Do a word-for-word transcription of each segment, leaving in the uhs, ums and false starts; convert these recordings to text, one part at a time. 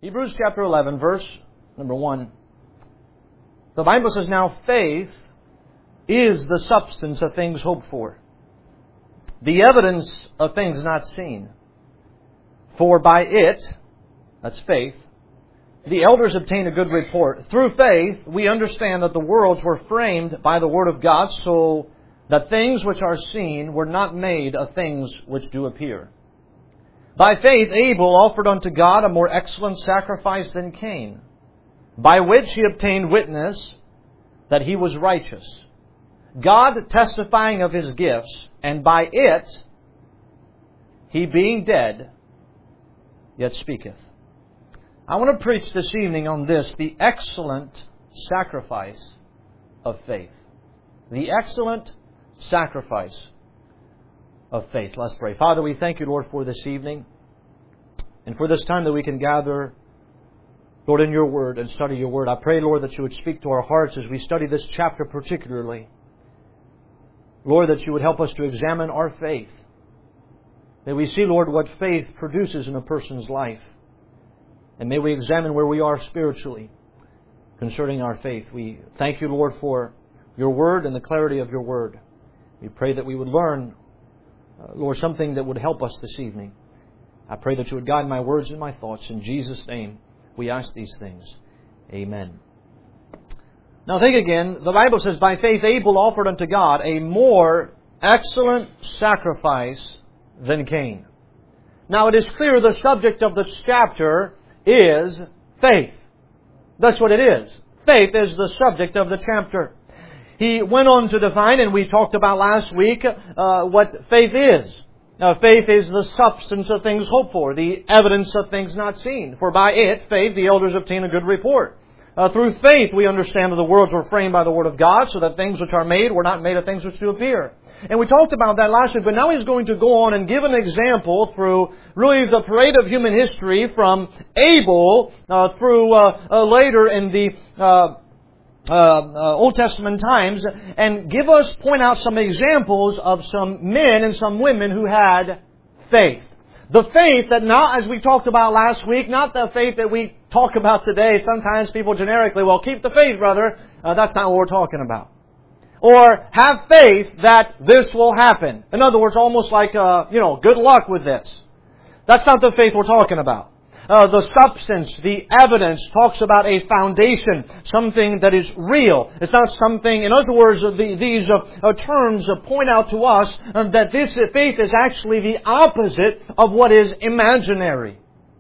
Hebrews chapter eleven, verse number one. The Bible says, "Now faith is the substance of things hoped for, the evidence of things not seen. For by it," that's faith, "the elders obtained a good report. Through faith we understand that the worlds were framed by the Word of God, so that things which are seen were not made of things which do appear. By faith Abel offered unto God a more excellent sacrifice than Cain, by which he obtained witness that he was righteous, God testifying of his gifts, and by it he being dead yet speaketh." I want to preach this evening on this, the excellent sacrifice of faith. The excellent sacrifice of faith. Let's pray. Father, we thank You, Lord, for this evening and for this time that we can gather, Lord, in Your Word and study Your Word. I pray, Lord, that You would speak to our hearts as we study this chapter particularly. Lord, that You would help us to examine our faith. May we see, Lord, what faith produces in a person's life. And may we examine where we are spiritually concerning our faith. We thank You, Lord, for Your Word and the clarity of Your Word. We pray that we would learn, uh, Lord, something that would help us this evening. I pray that You would guide my words and my thoughts. In Jesus' name, we ask these things. Amen. Now think again. The Bible says, "By faith Abel offered unto God a more excellent sacrifice than Cain." Now it is clear the subject of this chapter is faith. That's what it is. Faith is the subject of the chapter. He went on to define, and we talked about last week, uh, what faith is. Now, faith is the substance of things hoped for, the evidence of things not seen. For by it, faith, the elders obtain a good report. Uh, through faith, we understand that the worlds were framed by the Word of God, so that things which are made were not made of things which do appear. And we talked about that last week, but now he's going to go on and give an example through really the parade of human history from Abel uh, through uh, uh, later in the uh, uh, uh, Old Testament times, and give us, point out some examples of some men and some women who had faith. The faith that not, as we talked about last week, not the faith that we talk about today. Sometimes people generically, well, keep the faith, brother. Uh, that's not what we're talking about. Or have faith that this will happen. In other words, almost like, uh, you know, good luck with this. That's not the faith we're talking about. Uh, the substance, the evidence talks about a foundation, something that is real. It's not something, in other words, the, these uh, uh, terms uh, point out to us uh, that this faith is actually the opposite of what is imaginary.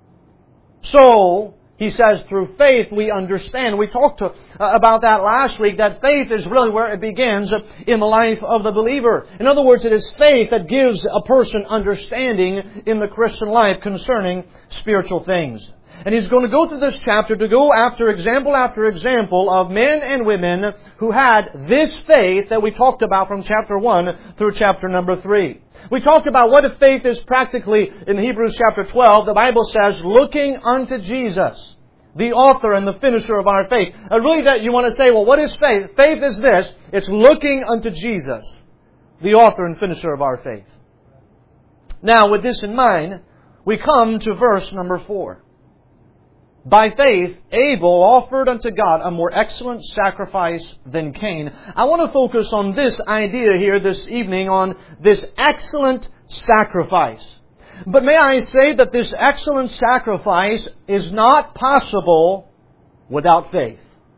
So, he says, through faith we understand. We talked to, uh, about that last week, that faith is really where it begins in the life of the believer. In other words, it is faith that gives a person understanding in the Christian life concerning spiritual things. And he's going to go through this chapter to go after example after example of men and women who had this faith that we talked about from chapter one through chapter number three. We talked about what if faith is practically in Hebrews chapter twelve. The Bible says, looking unto Jesus, the author and the finisher of our faith. Uh, really that you want to say, well, what is faith? Faith is this. It's looking unto Jesus, the author and finisher of our faith. Now, with this in mind, we come to verse number four. By faith, Abel offered unto God a more excellent sacrifice than Cain. I want to focus on this idea here this evening, on this excellent sacrifice. But may I say that this excellent sacrifice is not possible without faith.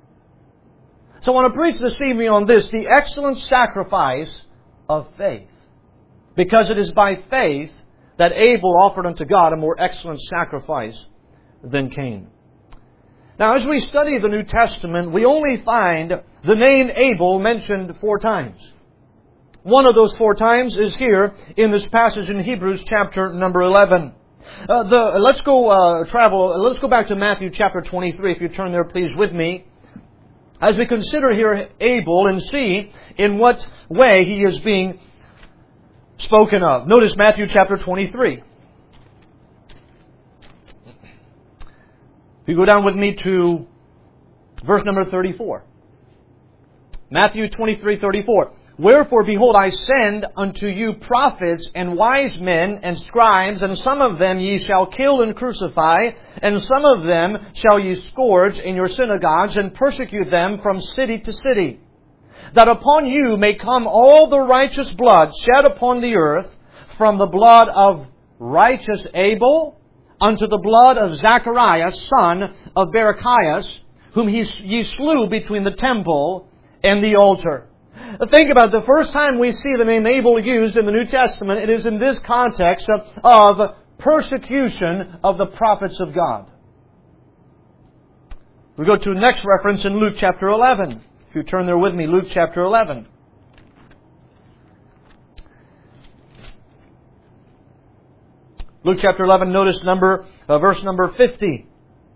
So I want to preach this evening on this, the excellent sacrifice of faith. Because it is by faith that Abel offered unto God a more excellent sacrifice than Cain. Now, as we study the New Testament, we only find the name Abel mentioned four times. One of those four times is here in this passage in Hebrews chapter number eleven. Uh, the, let's go uh, travel. Let's go back to Matthew chapter twenty-three. If you turn there, please, with me, as we consider here Abel and see in what way he is being spoken of. Notice Matthew chapter twenty-three. If you go down with me to verse number thirty-four. Matthew twenty-three thirty-four. Wherefore, behold, I send unto you prophets and wise men and scribes, and some of them ye shall kill and crucify, and some of them shall ye scourge in your synagogues, and persecute them from city to city, that upon you may come all the righteous blood shed upon the earth, from the blood of righteous Abel unto the blood of Zacharias, son of Berechias, whom he, ye slew between the temple and the altar. Think about it. The first time we see the name Abel used in the New Testament, it is in this context of, of persecution of the prophets of God. We go to the next reference in Luke chapter eleven. If you turn there with me, Luke chapter eleven. Luke chapter eleven, notice number uh, verse number fifty.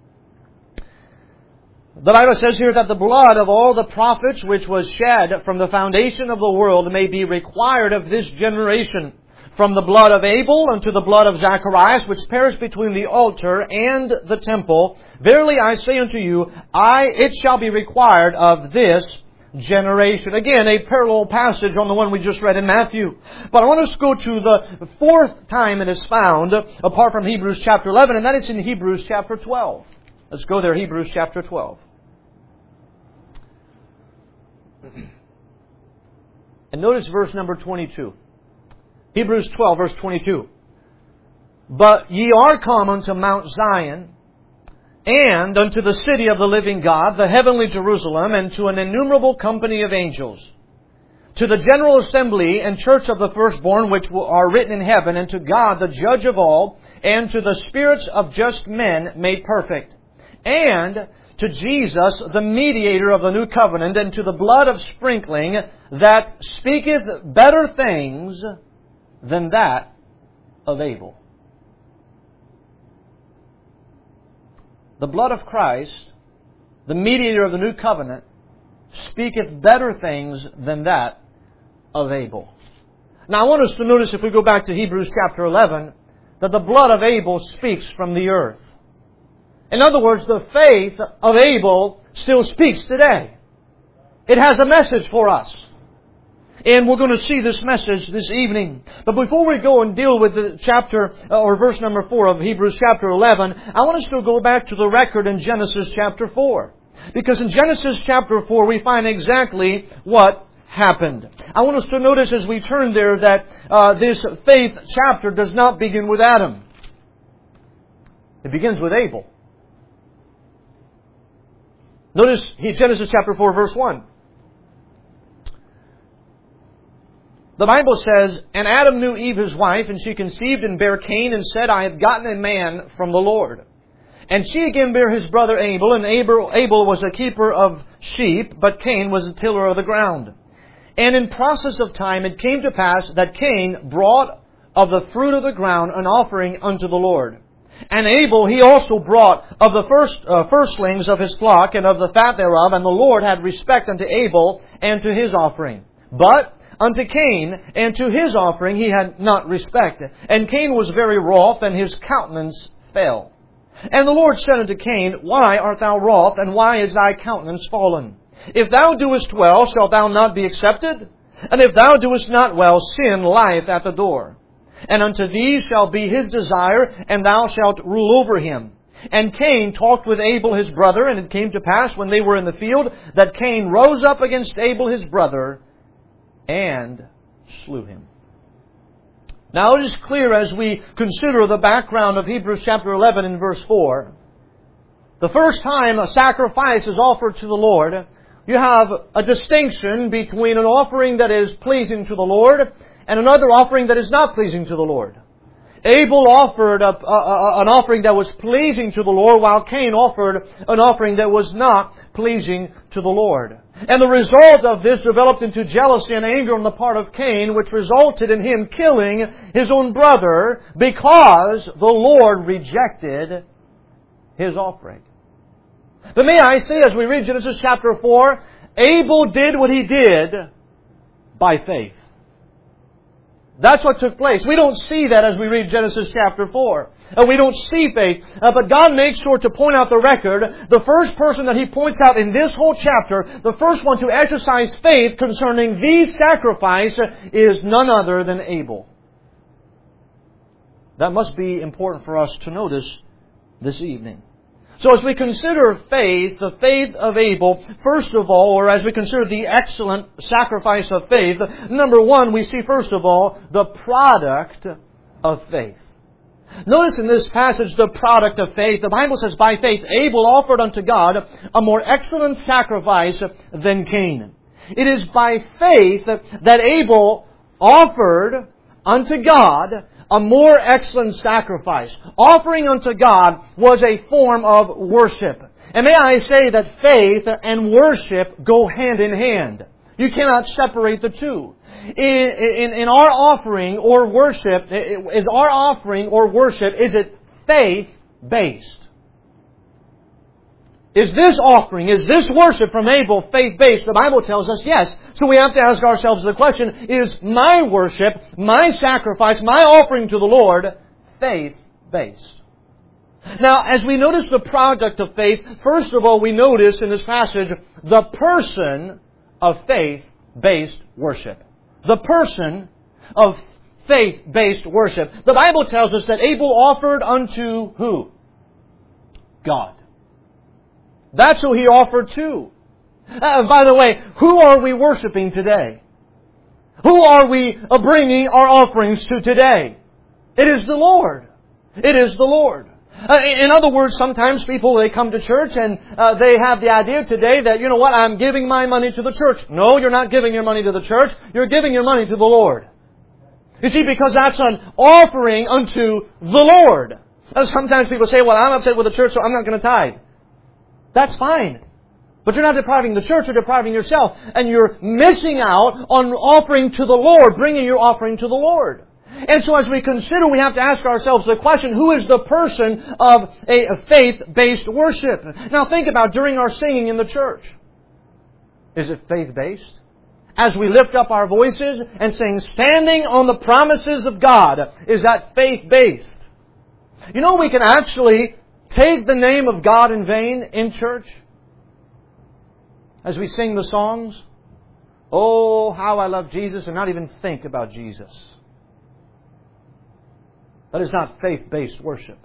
The Bible says here that the blood of all the prophets which was shed from the foundation of the world may be required of this generation, from the blood of Abel unto the blood of Zacharias, which perished between the altar and the temple. Verily I say unto you, I it shall be required of this generation. Again, a parallel passage on the one we just read in Matthew. But I want us to go to the fourth time it is found, apart from Hebrews chapter eleven, and that is in Hebrews chapter twelve. Let's go there, Hebrews chapter twelve. And notice verse number twenty-two. Hebrews twelve, verse twenty-two. But ye are come unto Mount Zion, and unto the city of the living God, the heavenly Jerusalem, and to an innumerable company of angels, to the general assembly and church of the firstborn which are written in heaven, and to God the judge of all, and to the spirits of just men made perfect, and to Jesus, the mediator of the new covenant, and to the blood of sprinkling that speaketh better things than that of Abel. The blood of Christ, the mediator of the new covenant, speaketh better things than that of Abel. Now I want us to notice, if we go back to Hebrews chapter eleven, that the blood of Abel speaks from the earth. In other words, the faith of Abel still speaks today. It has a message for us. And we're going to see this message this evening. But before we go and deal with the chapter, or verse number four of Hebrews chapter eleven, I want us to go back to the record in Genesis chapter four. Because in Genesis chapter four, we find exactly what happened. I want us to notice as we turn there that uh, this faith chapter does not begin with Adam. It begins with Abel. Notice Genesis chapter four, verse one. The Bible says, And Adam knew Eve his wife, and she conceived and bare Cain, and said, I have gotten a man from the Lord. And she again bare his brother Abel, and Abel, Abel was a keeper of sheep, but Cain was a tiller of the ground. And in process of time it came to pass that Cain brought of the fruit of the ground an offering unto the Lord. And Abel he also brought of the first uh, firstlings of his flock, and of the fat thereof, and the Lord had respect unto Abel and to his offering. But unto Cain and to his offering he had not respect. And Cain was very wroth, and his countenance fell. And the Lord said unto Cain, Why art thou wroth, and why is thy countenance fallen? If thou doest well, shalt thou not be accepted? And if thou doest not well, sin lieth at the door. And unto thee shall be his desire, and thou shalt rule over him. And Cain talked with Abel his brother, and it came to pass, when they were in the field, that Cain rose up against Abel his brother, and slew him. Now it is clear as we consider the background of Hebrews chapter eleven and verse four. The first time a sacrifice is offered to the Lord, you have a distinction between an offering that is pleasing to the Lord and another offering that is not pleasing to the Lord. Abel offered a, a, an offering that was pleasing to the Lord, while Cain offered an offering that was not pleasing to the Lord. And the result of this developed into jealousy and anger on the part of Cain, which resulted in him killing his own brother because the Lord rejected his offering. But may I say, as we read Genesis chapter four, Abel did what he did by faith. That's what took place. We don't see that as we read Genesis chapter four. Uh, we don't see faith. Uh, but God makes sure to point out the record. The first person that He points out in this whole chapter, the first one to exercise faith concerning the sacrifice, is none other than Abel. That must be important for us to notice this evening. So as we consider faith, the faith of Abel, first of all, or as we consider the excellent sacrifice of faith, number one, we see first of all the product of faith. Notice in this passage the product of faith. The Bible says, by faith Abel offered unto God a more excellent sacrifice than Cain. It is by faith that Abel offered unto God a more excellent sacrifice. Offering unto God was a form of worship. And may I say that faith and worship go hand in hand. You cannot separate the two. In, in, in our offering or worship, is our offering or worship, is it faith-based? Is this offering, is this worship from Abel faith-based? The Bible tells us yes. So we have to ask ourselves the question, is my worship, my sacrifice, my offering to the Lord faith-based? Now, as we notice the product of faith, first of all, we notice in this passage the person of faith-based worship. The person of faith-based worship. The Bible tells us that Abel offered unto who? God. That's who he offered to. Uh, by the way, who are we worshiping today? Who are we bringing our offerings to today? It is the Lord. It is the Lord. Uh, in other words, sometimes people, they come to church and uh, they have the idea today that, you know what, I'm giving my money to the church. No, you're not giving your money to the church. You're giving your money to the Lord. You see, because that's an offering unto the Lord. Uh, sometimes people say, well, I'm upset with the church, so I'm not going to tithe. That's fine. But you're not depriving the church, you're depriving yourself. And you're missing out on offering to the Lord, bringing your offering to the Lord. And so as we consider, we have to ask ourselves the question, who is the person of a faith-based worship? Now think about during our singing in the church. Is it faith-based? As we lift up our voices and sing, standing on the promises of God, is that faith-based? You know, we can actually take the name of God in vain in church. As we sing the songs, oh, how I love Jesus, and not even think about Jesus. That is not faith-based worship.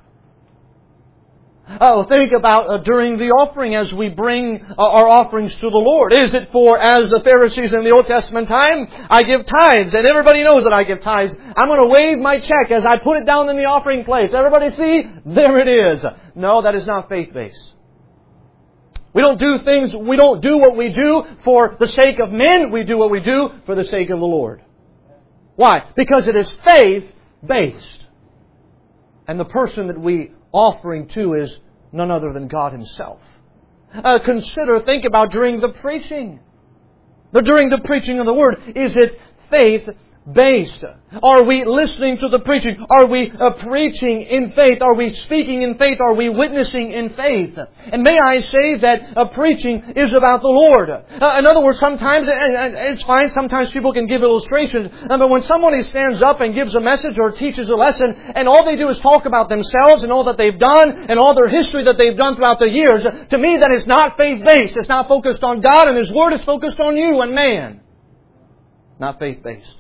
Oh, think about uh, during the offering as we bring uh, our offerings to the Lord. Is it for, as the Pharisees in the Old Testament time, I give tithes, and everybody knows that I give tithes. I'm going to wave my check as I put it down in the offering plate. Everybody see? There it is. No, that is not faith-based. We don't do things, we don't do what we do for the sake of men. We do what we do for the sake of the Lord. Why? Because it is faith-based. And the person that we offering to is none other than God Himself. Uh, consider, think about during the preaching. But during the preaching of the Word, is it faith-based? Are we listening to the preaching? Are we uh, preaching in faith? Are we speaking in faith? Are we witnessing in faith? And may I say that uh, preaching is about the Lord. Uh, in other words, sometimes, and it's fine, sometimes people can give illustrations, uh, but when somebody stands up and gives a message or teaches a lesson, and all they do is talk about themselves and all that they've done, and all their history that they've done throughout the years, to me that is not faith-based. It's not focused on God, and His Word is focused on you and man. Not faith-based.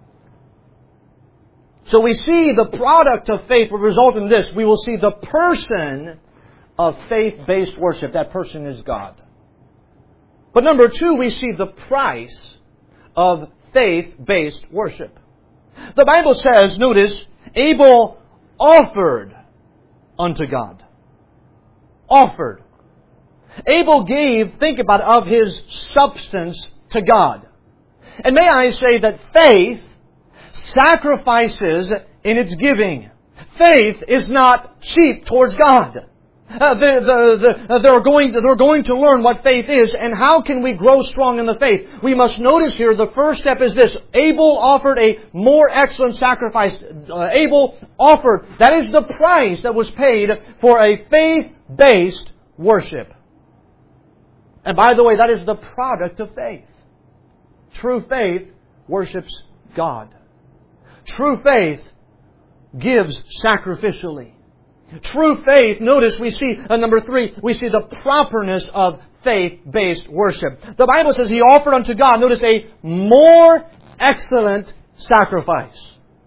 So we see the product of faith will result in this. We will see the person of faith-based worship. That person is God. But number two, we see the price of faith-based worship. The Bible says, notice, Abel offered unto God. Offered. Abel gave, think about it, of his substance to God. And may I say that faith sacrifices in its giving. Faith is not cheap towards God. Uh, the, the, the, uh, they're, going to, they're going to learn what faith is and how can we grow strong in the faith. We must notice here the first step is this. Abel offered a more excellent sacrifice. Uh, Abel offered. That is the price that was paid for a faith-based worship. And by the way, that is the product of faith. True faith worships God. True faith gives sacrificially. True faith, notice we see, uh, number three, we see the properness of faith-based worship. The Bible says he offered unto God, notice, a more excellent sacrifice.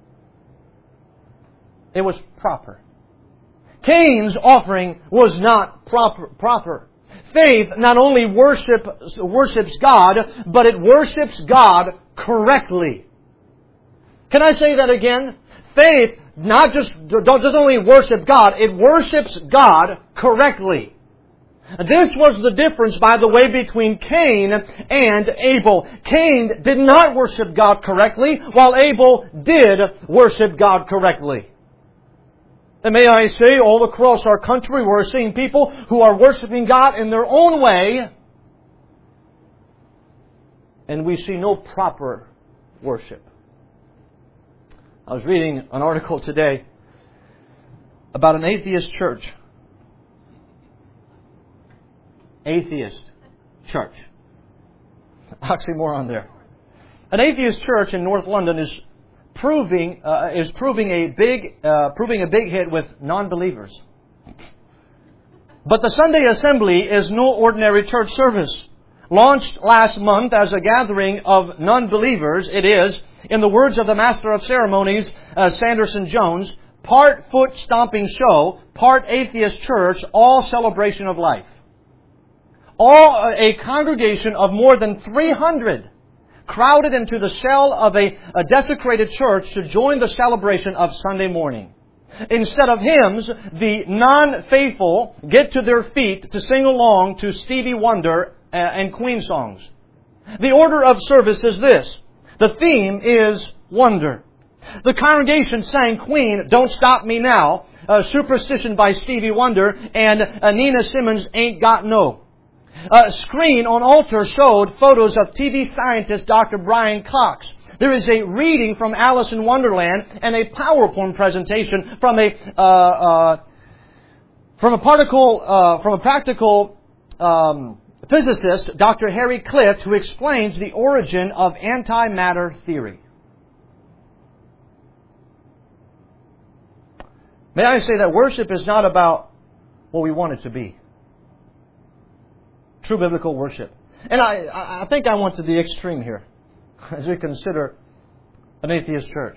It was proper. Cain's offering was not proper. proper. Faith not only worship, worships God, but it worships God correctly. Can I say that again? Faith not just doesn't only worship God, it worships God correctly. This was the difference, by the way, between Cain and Abel. Cain did not worship God correctly, while Abel did worship God correctly. And may I say, all across our country, we're seeing people who are worshiping God in their own way, and we see no proper worship. I was reading an article today about an atheist church. Atheist church. Oxymoron there. An atheist church in North London is proving uh, is proving a big uh, proving a big hit with non-believers. But the Sunday assembly is no ordinary church service. Launched last month as a gathering of non-believers, it is, in the words of the Master of Ceremonies, uh, Sanderson Jones, part foot-stomping show, part atheist church, all celebration of life. All a congregation of more than three hundred crowded into the cell of a, a desecrated church to join the celebration of Sunday morning. Instead of hymns, the non-faithful get to their feet to sing along to Stevie Wonder and Queen songs. The order of service is this. The theme is wonder. The congregation sang Queen, Don't Stop Me Now, uh, Superstition by Stevie Wonder, and uh, Nina Simons' Ain't Got No. A screen on altar showed photos of T V scientist Doctor Brian Cox. There is a reading from Alice in Wonderland and a PowerPoint presentation from a uh, uh, from a particle uh, from a practical um, physicist, Doctor Harry Clift, who explains the origin of antimatter theory. May I say that worship is not about what we want it to be. True biblical worship. And I, I think I went to the extreme here as we consider an atheist church.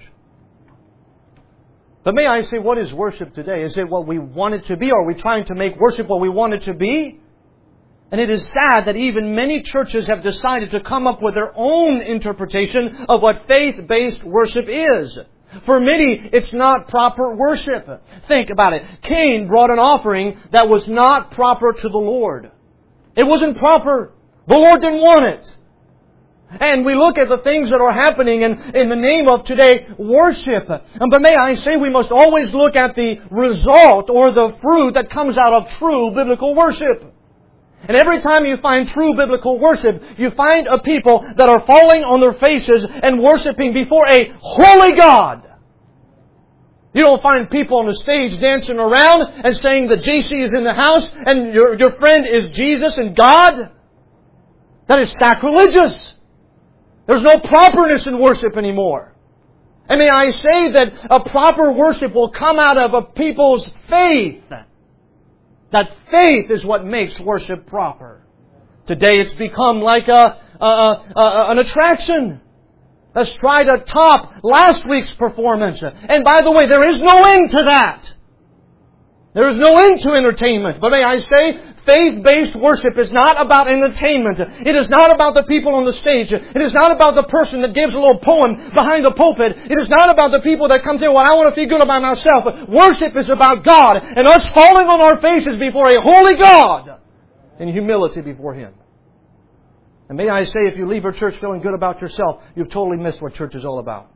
But may I say, what is worship today? Is it what we want it to be? Or are we trying to make worship what we want it to be? And it is sad that even many churches have decided to come up with their own interpretation of what faith-based worship is. For many, it's not proper worship. Think about it. Cain brought an offering that was not proper to the Lord. It wasn't proper. The Lord didn't want it. And we look at the things that are happening in, in the name of today, worship. But may I say, we must always look at the result or the fruit that comes out of true biblical worship. And every time you find true biblical worship, you find a people that are falling on their faces and worshiping before a holy God. You don't find people on the stage dancing around and saying that J C is in the house and your, your friend is Jesus and God. That is sacrilegious. There's no properness in worship anymore. And may I say that a proper worship will come out of a people's faith. That faith is what makes worship proper. Today it's become like a, a, a, a an attraction. Let's try to top last week's performance. And by the way, there is no end to that. There is no end to entertainment. But may I say, faith-based worship is not about entertainment. It is not about the people on the stage. It is not about the person that gives a little poem behind the pulpit. It is not about the people that come say, well, I want to feel good about myself. Worship is about God and us falling on our faces before a holy God in humility before Him. And may I say, if you leave a church feeling good about yourself, you've totally missed what church is all about.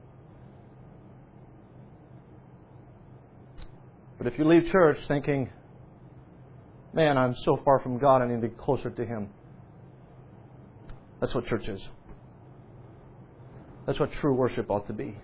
But if you leave church thinking, man, I'm so far from God, I need to be closer to Him. That's what church is. That's what true worship ought to be.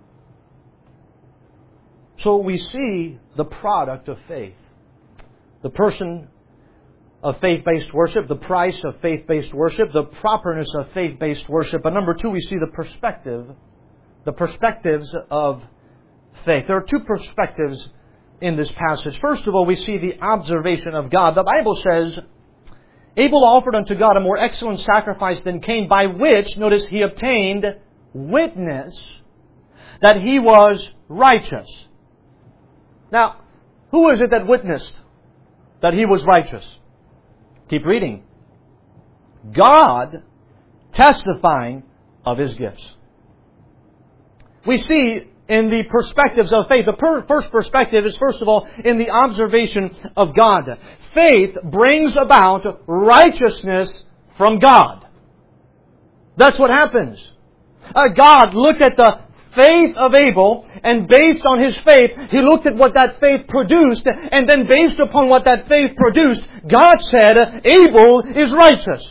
So we see the product of faith. The person of faith-based worship, the price of faith-based worship, the properness of faith-based worship. But number two, we see the perspective the perspectives of faith. There are two perspectives in this passage. First of all, we see the observation of God. The Bible says, Abel offered unto God a more excellent sacrifice than Cain, by which, notice, he obtained witness that he was righteous. Now, who is it that witnessed that he was righteous? Keep reading. God testifying of His gifts. We see in the perspectives of faith, the per- first perspective is, first of all, in the observation of God. Faith brings about righteousness from God. That's what happens. Uh, God looked at the faith of Abel, and based on his faith, He looked at what that faith produced, and then based upon what that faith produced, God said, Abel is righteous.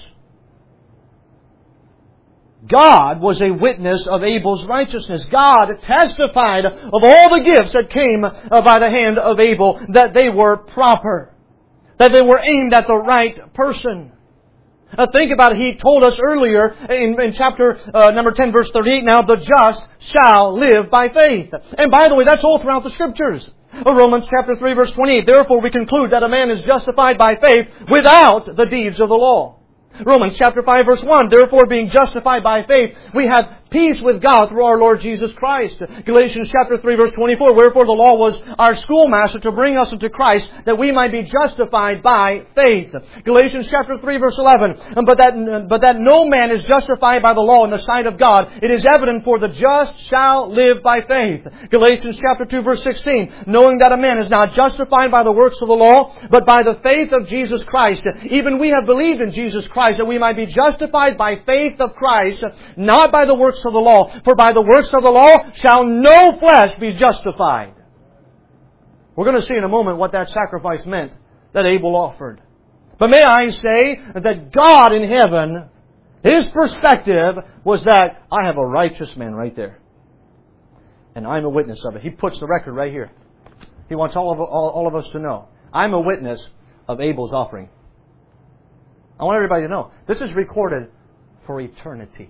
God was a witness of Abel's righteousness. God testified of all the gifts that came by the hand of Abel, that they were proper, that they were aimed at the right person. Now think about it. He told us earlier in, in chapter uh, number ten, verse thirty-eight, now the just shall live by faith. And by the way, that's all throughout the Scriptures. Romans chapter three, verse twenty-eight, therefore we conclude that a man is justified by faith without the deeds of the law. Romans chapter five, verse one, therefore being justified by faith, we have peace with God through our Lord Jesus Christ. Galatians chapter three, verse twenty-four, wherefore the law was our schoolmaster to bring us into Christ, that we might be justified by faith. Galatians chapter three, verse eleven, but that, but that no man is justified by the law in the sight of God, it is evident, for the just shall live by faith. Galatians chapter two, verse sixteen, knowing that a man is not justified by the works of the law, but by the faith of Jesus Christ. Even we have believed in Jesus Christ, that we might be justified by faith of Christ, not by the works of the law. For by the works of the law shall no flesh be justified. We're going to see in a moment what that sacrifice meant that Abel offered. But may I say that God in heaven, His perspective was that I have a righteous man right there. And I'm a witness of it. He puts the record right here. He wants all of, all, all of us to know. I'm a witness of Abel's offering. I want everybody to know, this is recorded for eternity.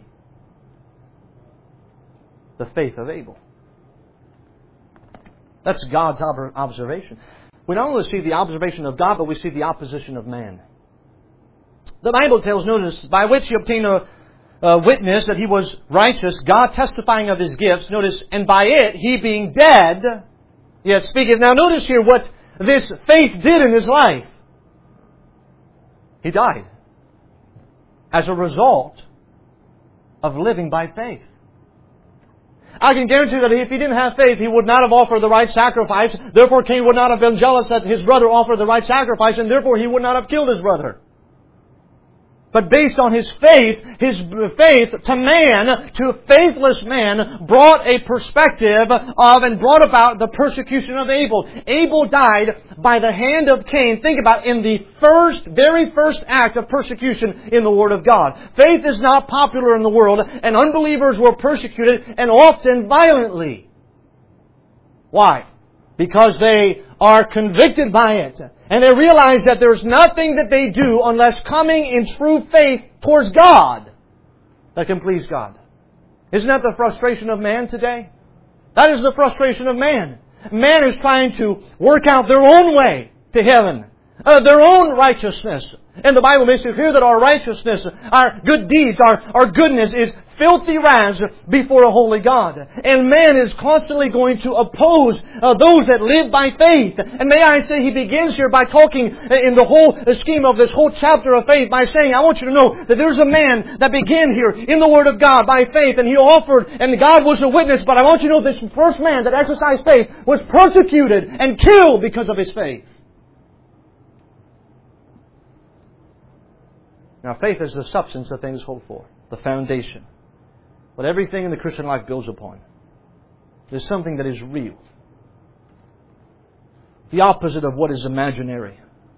The faith of Abel. That's God's ob- observation. We not only see the observation of God, but we see the opposition of man. The Bible tells, notice, by which He obtained a, a witness that He was righteous, God testifying of His gifts, notice, and by it, He being dead, yet speaketh. Now notice here what this faith did in His life. He died as a result of living by faith. I can guarantee that if he didn't have faith, he would not have offered the right sacrifice. Therefore, Cain would not have been jealous that his brother offered the right sacrifice, and therefore he would not have killed his brother. But based on his faith, his faith to man, to faithless man, brought a perspective of and brought about the persecution of Abel. Abel died by the hand of Cain. Think about it, in the first, very first act of persecution in the Word of God. Faith is not popular in the world, and unbelievers were persecuted, and often violently. Why? Because they are convicted by it. And they realize that there's nothing that they do unless coming in true faith towards God that can please God. Isn't that the frustration of man today? That is the frustration of man. Man is trying to work out their own way to heaven, uh, their own righteousness. And the Bible makes it clear that our righteousness, our good deeds, our, our goodness is filthy rags before a holy God. And man is constantly going to oppose uh, those that live by faith. And may I say, he begins here by talking in the whole scheme of this whole chapter of faith by saying, I want you to know that there's a man that began here in the Word of God by faith, and he offered, and God was a witness, but I want you to know this first man that exercised faith was persecuted and killed because of his faith. Now, faith is the substance of things hoped for, the foundation. What everything in the Christian life builds upon. There's something that is real. The opposite of what is imaginary.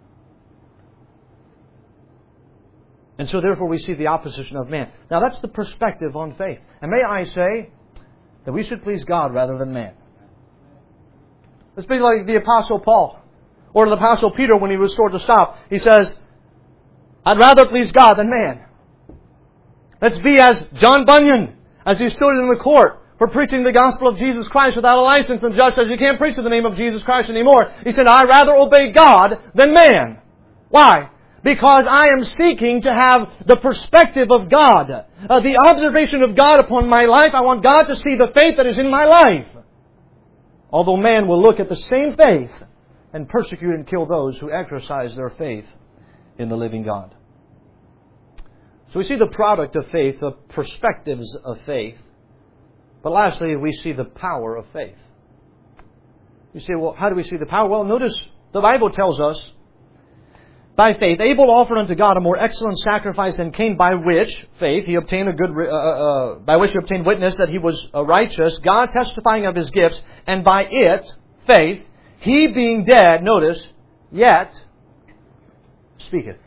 And so therefore we see the opposition of man. Now that's the perspective on faith. And may I say that we should please God rather than man. Let's be like the Apostle Paul. Or the Apostle Peter when he was told to stop. He says, I'd rather please God than man. Let's be as John Bunyan, as he stood in the court for preaching the gospel of Jesus Christ without a license. And the judge says, you can't preach in the name of Jesus Christ anymore. He said, I'd rather obey God than man. Why? Because I am seeking to have the perspective of God. Uh, the observation of God upon my life. I want God to see the faith that is in my life. Although man will look at the same faith and persecute and kill those who exercise their faith in the living God. So we see the product of faith, the perspectives of faith. But lastly, we see the power of faith. You say, well, how do we see the power? Well, notice the Bible tells us, by faith, Abel offered unto God a more excellent sacrifice than Cain, by which, faith, he obtained a good, uh, uh, by which he obtained witness that he was uh, righteous, God testifying of his gifts, and by it, faith, he being dead, notice, yet speaketh.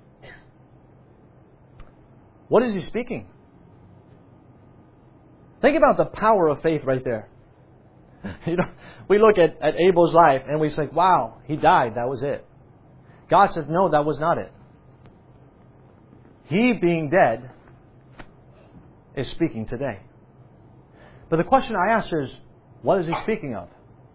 What is he speaking? Think about the power of faith right there. You know, we look at, at Abel's life and we say, wow, he died, that was it. God says, no, that was not it. He being dead is speaking today. But the question I ask is, what is he speaking of?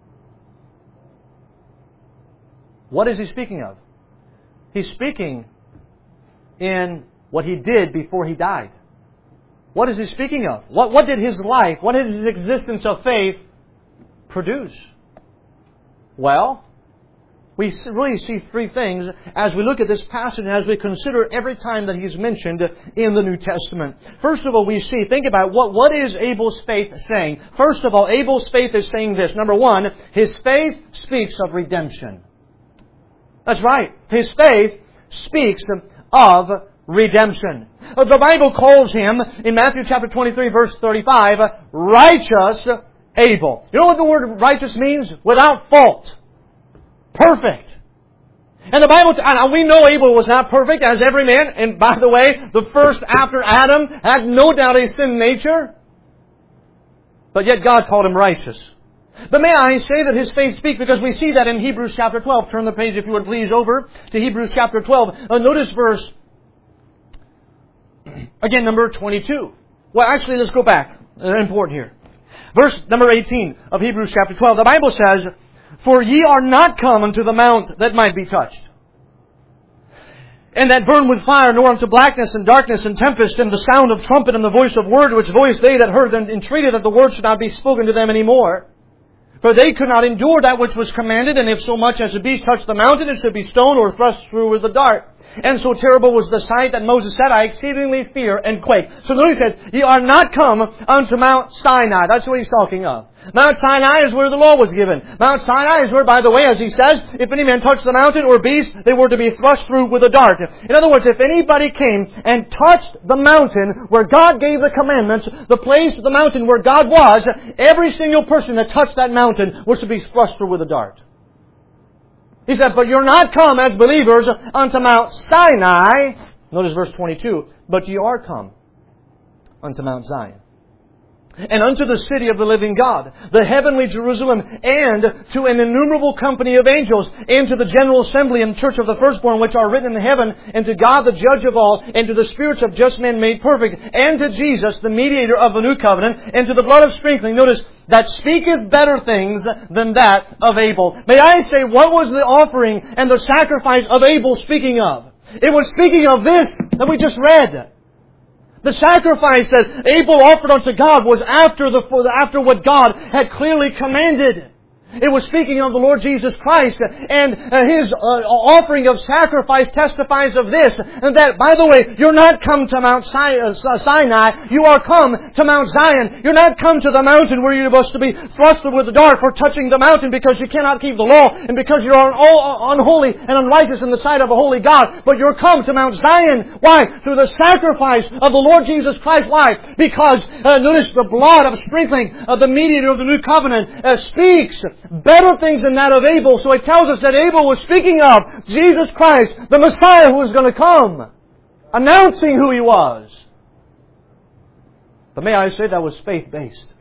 What is he speaking of? He's speaking in what he did before he died. What is he speaking of? What, what did his life, what did his existence of faith produce? Well, we really see three things as we look at this passage and as we consider every time that he's mentioned in the New Testament. First of all, we see, think about what, what is Abel's faith saying? First of all, Abel's faith is saying this. Number one, his faith speaks of redemption. That's right. His faith speaks of redemption. The Bible calls him, in Matthew chapter twenty-three, verse thirty-five, righteous Abel. You know what the word righteous means? Without fault. Perfect. And the Bible, and we know Abel was not perfect, as every man. And by the way, the first after Adam had no doubt a sin nature. But yet God called him righteous. But may I say that his faith speaks, because we see that in Hebrews chapter twelve. Turn the page, if you would please, over to Hebrews chapter twelve. Uh, notice verse, again, number twenty-two. Well, actually, let's go back. It's important here. Verse number eighteen of Hebrews chapter twelve. The Bible says, for ye are not come unto the mount that might be touched, and that burn with fire, nor unto blackness and darkness and tempest, and the sound of trumpet and the voice of word, which voice they that heard them entreated that the word should not be spoken to them any more. For they could not endure that which was commanded, and if so much as a beast touched the mountain, it should be stoned or thrust through with a dart. And so terrible was the sight that Moses said, I exceedingly fear and quake. So notice he said, ye are not come unto Mount Sinai. That's what he's talking of. Mount Sinai is where the law was given. Mount Sinai is where, by the way, as he says, if any man touched the mountain or beast, they were to be thrust through with a dart. In other words, if anybody came and touched the mountain where God gave the commandments, the place, the mountain where God was, every single person that touched that mountain was to be thrust through with a dart. He said, but you're not come as believers unto Mount Sinai. Notice verse twenty-two. But ye are come unto Mount Zion, and unto the city of the living God, the heavenly Jerusalem, and to an innumerable company of angels, and to the general assembly and church of the firstborn which are written in heaven, and to God the judge of all, and to the spirits of just men made perfect, and to Jesus, the mediator of the new covenant, and to the blood of sprinkling. Notice, that speaketh better things than that of Abel. May I say, what was the offering and the sacrifice of Abel speaking of? It was speaking of this that we just read. The sacrifice that Abel offered unto God was after the after what God had clearly commanded. It was speaking of the Lord Jesus Christ, and His offering of sacrifice testifies of this, and that, by the way, you're not come to Mount Sinai, you are come to Mount Zion. You're not come to the mountain where you're supposed to be thrust with the dart for touching the mountain because you cannot keep the law, and because you're unholy and unrighteous in the sight of a holy God, but you're come to Mount Zion. Why? Through the sacrifice of the Lord Jesus Christ. Why? Because, uh, notice the blood of sprinkling of the mediator of the new covenant uh, speaks better things than that of Abel. So it tells us that Abel was speaking of Jesus Christ, the Messiah who was going to come, announcing who He was. But may I say that was faith-based.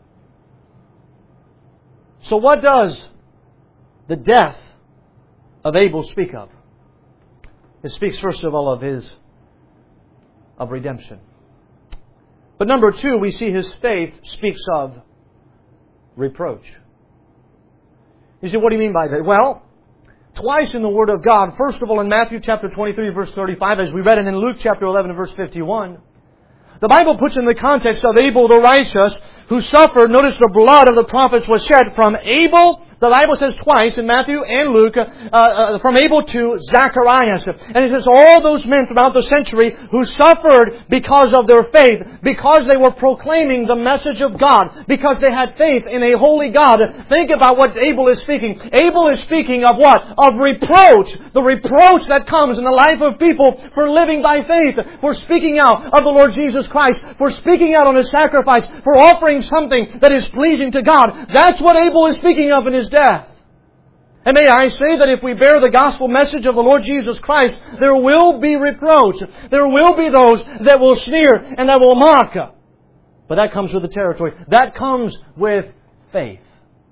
So what does the death of Abel speak of? It speaks first of all of his, of redemption. But number two, we see his faith speaks of reproach. You say, what do you mean by that? Well, twice in the Word of God, first of all in Matthew chapter twenty-three, verse thirty-five, as we read it in Luke chapter eleven, verse fifty-one, the Bible puts in the context of Abel the righteous, who suffered, notice the blood of the prophets was shed from Abel, the Bible says twice in Matthew and Luke, uh, uh, from Abel to Zacharias. And it says all those men throughout the century who suffered because of their faith, because they were proclaiming the message of God, because they had faith in a holy God. Think about what Abel is speaking. Abel is speaking of what? Of reproach. The reproach that comes in the life of people for living by faith, for speaking out of the Lord Jesus Christ, for speaking out on His sacrifice, for offering something that is pleasing to God. That's what Abel is speaking of in his death. And may I say that if we bear the gospel message of the Lord Jesus Christ, there will be reproach. There will be those that will sneer and that will mock. But that comes with the territory. That comes with faith.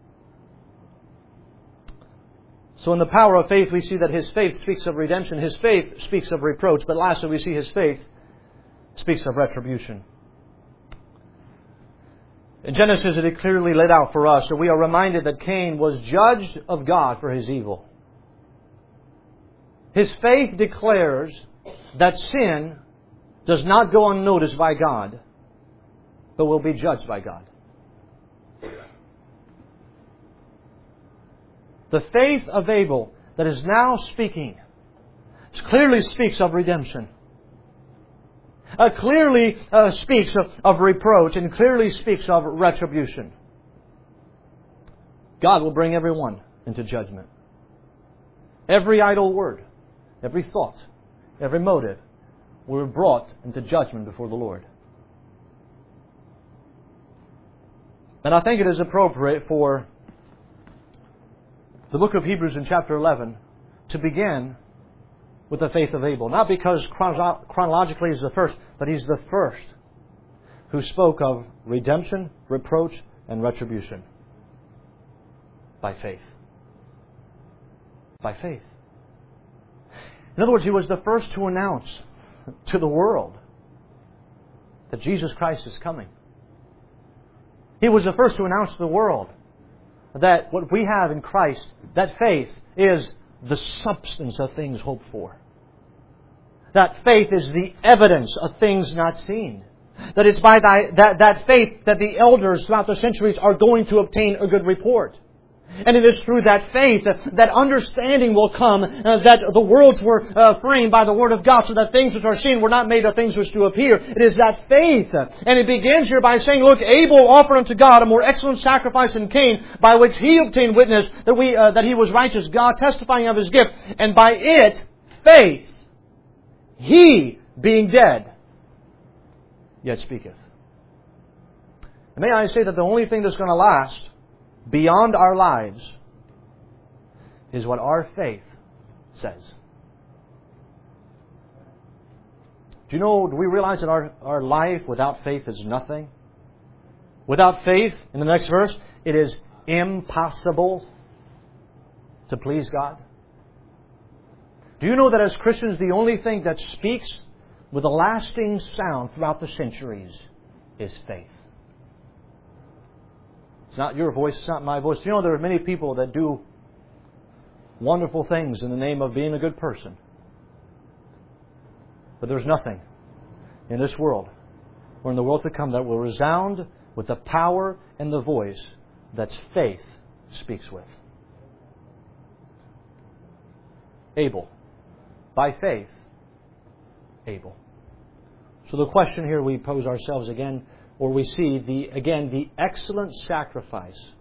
So in the power of faith, we see that his faith speaks of redemption. His faith speaks of reproach. But lastly, we see his faith speaks of retribution. In Genesis, it is clearly laid out for us, so we are reminded that Cain was judged of God for his evil. His faith declares that sin does not go unnoticed by God, but will be judged by God. The faith of Abel that is now speaking clearly speaks of redemption. Uh, clearly uh, speaks of, of reproach and clearly speaks of retribution. God will bring everyone into judgment. Every idle word, every thought, every motive will be brought into judgment before the Lord. And I think it is appropriate for the book of Hebrews in chapter eleven to begin with the faith of Abel. Not because chrono- chronologically he's the first, but he's the first who spoke of redemption, reproach, and retribution. By faith. By faith. In other words, he was the first to announce to the world that Jesus Christ is coming. He was the first to announce to the world that what we have in Christ, that faith, is the substance of things hoped for. That faith is the evidence of things not seen. That it's by thy, that, that faith that the elders throughout the centuries are going to obtain a good report. And it is through that faith that, that understanding will come, uh, that the worlds were uh, framed by the Word of God, so that things which are seen were not made of things which do appear. It is that faith. And it begins here by saying, look, Abel offered unto God a more excellent sacrifice than Cain, by which he obtained witness that we uh, that he was righteous, God testifying of his gift. And by it, faith, he being dead, yet speaketh. And may I say that the only thing that's going to last beyond our lives is what our faith says. Do you know, do we realize that our, our life without faith is nothing? Without faith, in the next verse, it is impossible to please God. Do you know that as Christians, the only thing that speaks with a lasting sound throughout the centuries is faith? It's not your voice, it's not my voice. You know, there are many people that do wonderful things in the name of being a good person. But there's nothing in this world or in the world to come that will resound with the power and the voice that faith speaks with. Abel. By faith, Abel. So the question here we pose ourselves again, or we see the again the excellent sacrifice